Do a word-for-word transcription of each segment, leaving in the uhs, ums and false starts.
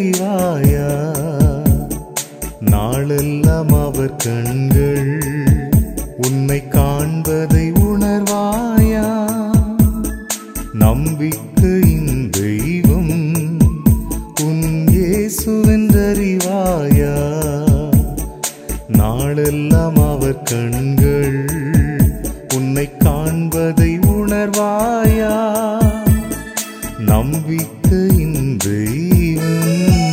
அறிவாயா? நாளெல்லாம் அவர் கண்கள் உன்னை காண்பதை உணர்வாயா? நம்பிக்கையின் தெய்வம் உன் இயேசுவென்றறிவாயா? நாளெல்லாம் அவர் கண்கள் உன்னை காண்பதை உணர்வாயா? நம்பிக்கையின் தெய்வம்.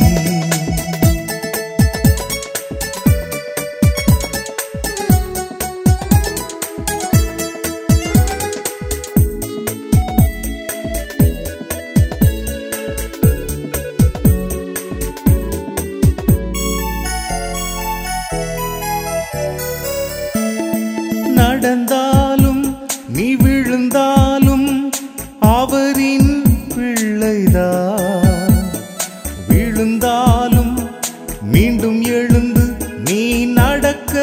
நடந்தாலும் நீ விழுந்தாலும் அவரின் பிள்ளைதான். விழுந்தாலும் மீண்டும் எழுந்து நீ நடக்க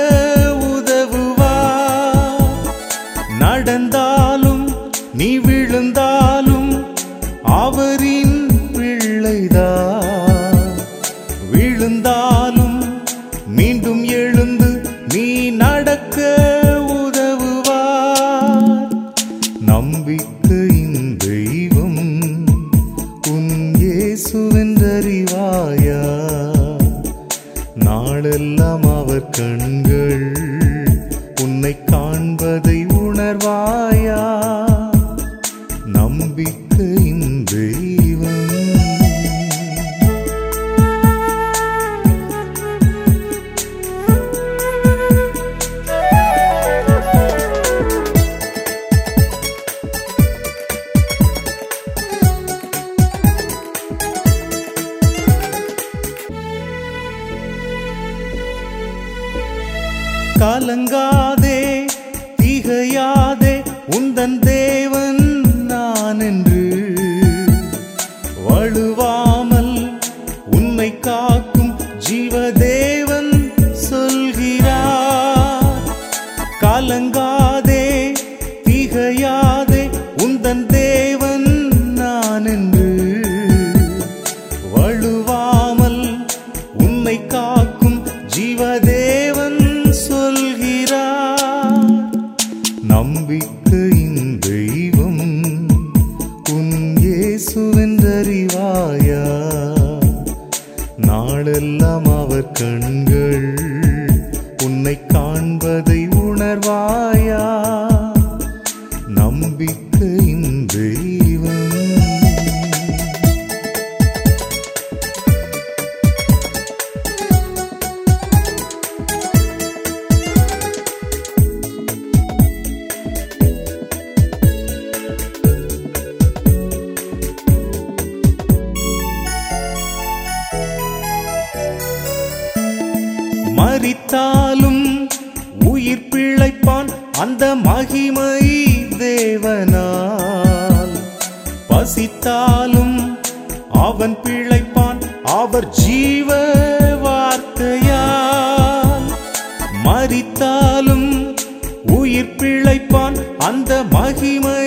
உதவுவார். நடந்தாலும் நீ விழுந்தாலும் அவரின் பிள்ளைதான். விழுந்தாலும் மீண்டும் எழுந்து நீ நடக்க நம்பிக்கையின் தெய்வம் உன் இயேசுவென்றறிவாயா? நாளெல்லாம் அவர் கண்கள் உன்னை காண்பதை உணர்வாயா? நம்பிக்கையின் தெய்வம். கலங்காதே திகையாதே உந்தன் தேவன் நான் என்று. வழுவாமல் உன்னை காக்கும் ஜீவதேவன் சொல்கிறார். கலங்காதே திகையாதே உந்தன் தேவன் நான் என்று. வழுவாமல் உன்னை காக்கும் ஜீவதேவன் சொல்கிறார். நம்பிக்கையின் தெய்வம் உன் இயேசுவென்றறிவாயா? நாளெல்லாம் அவர் கண்கள் உன்னை காண்பதை உணர்வாயா? நம்பிக்கையின் தெய்வம். மரித்தாலும் உயிர் பிழைப்பான் அந்த மகிமை தேவனால். பசித்தாலும் அவன் பிழைப்பான் அவர் ஜீவ வார்த்தையால். மரித்தாலும் உயிர் பிழைப்பான் அந்த மகிமை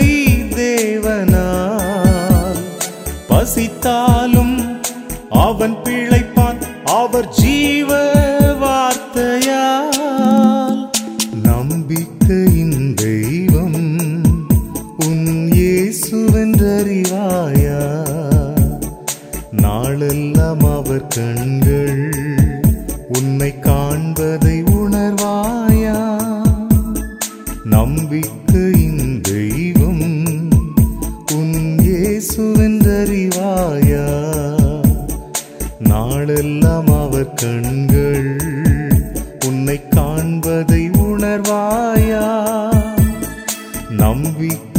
தேவனால். பசித்தாலும் அவன் பிழைப்பான் அவர் ஜீவ வார்த்தையால். நம்பிக்கையின் தெய்வம் உன் இயேசுவென்றறிவாயா? நாளெல்லாம் அவர் கண்கள் உன்னை காண்பதை உணர்வாயா? நம்பிக்கையின் தெய்வம் உன் இயேசுவென்றறிவாயா? நாளெல்லாம் அவர் கண்கள் உன்னை காண்பதை உணர்வாயா? நம்பிக்கை